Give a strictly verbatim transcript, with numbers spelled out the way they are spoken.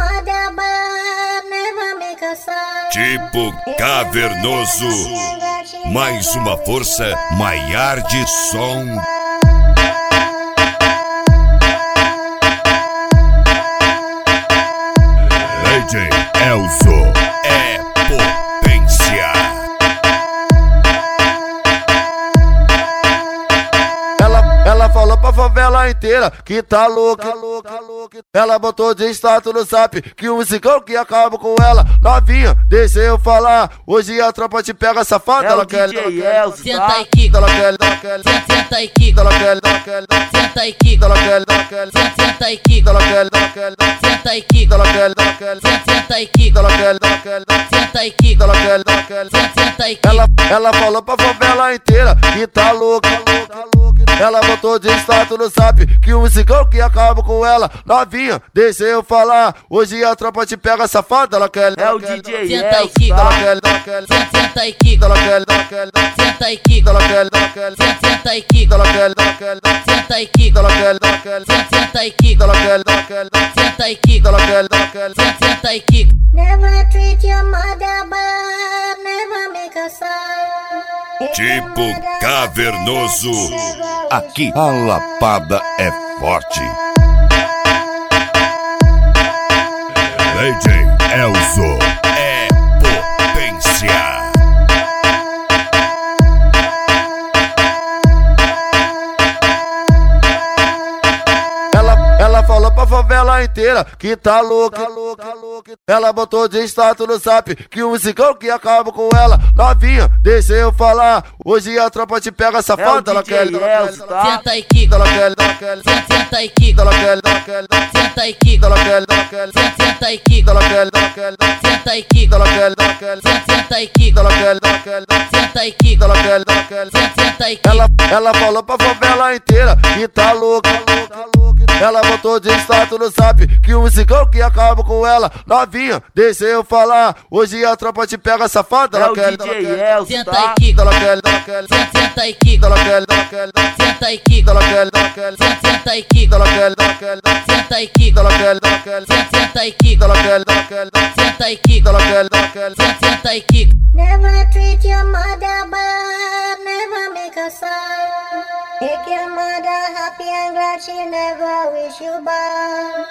mother but never make a sound. Tipo cavernoso, mais uma força, Maiar de som. D J Elzo é potência. Ela, ela falou pra favela inteira que tá louca, tá louca, tá louca. Ela botou de status no zap que o musicão que acaba com ela. Novinha, deixa eu falar. Hoje a tropa te pega safada. É ela quer, D J ela quer, Elzo, senta e quica, ela quer, ela quer, senta e quica, ela quer, ela quer, senta e quica, ela quer, ela quer, senta e quica, ela quer, ela quer, senta e quica, ela quer, ela quer, senta e quica, ela quer, ela quer, senta e quica, ela quer, ela quer, senta e quica. ela, ela falou pra favela inteira que tá louca, louca, louca. Ela botou de status no zap que o musicão que acaba com ela. Novinha, deixa eu falar. Hoje a tropa te pega safada. Ela quer, É o quer, D J senta e Elzo, quica, ela tá? quer, ela quer, senta e quica, ela quer, ela quer, senta e quica, ela quer, ela quer, senta e quica, ela quer, ela quer, senta e quica, ela quer, ela quer, senta e quica, ela quer, ela quer, senta e quica, ela quer, ela quer, senta e quica. Never treat your mother but never make a sound. Tipo cavernoso, aqui a lapada é forte. D J Elzo é potência. Ela, ela falou pra favela inteira que tá louca, tá louca, tá louca. Ela botou de status no zap que o musicão que acaba com ela. Novinha, deixa eu falar. Hoje a tropa te pega safada. É o Ela D J quer, ela Elzo, quer, tá? Senta e quica, ela quer, ela quer, senta e quica, ela quer, ela quer, senta e quica, ela quer, ela quer, senta e quica, ela quer, ela quer, senta e quica, ela quer, ela quer, senta e quica, ela quer, ela quer, senta e quica, ela quer, ela quer. senta e quica. Ela, ela falou pra favela inteira que tá louca, louca, louca. Ela botou de status no zap que o musicão que acaba com ela. Novinha, deixa eu falar. Hoje a tropa te pega safada. É Ela o quer, D ela J quer, Elzo, Senta tá? e quica, ela quer, ela quer, senta e quica, ela quer, ela quer, senta e quica, ela quer, ela quer, senta e quica, ela quer, ela quer, senta e quica, ela quer, ela quer, senta e quica, ela quer, ela quer, senta e quica, ela quer, ela quer. senta e quica. Never treat your mother but never make a sound. Make your mother happy and glad she never wish you bad.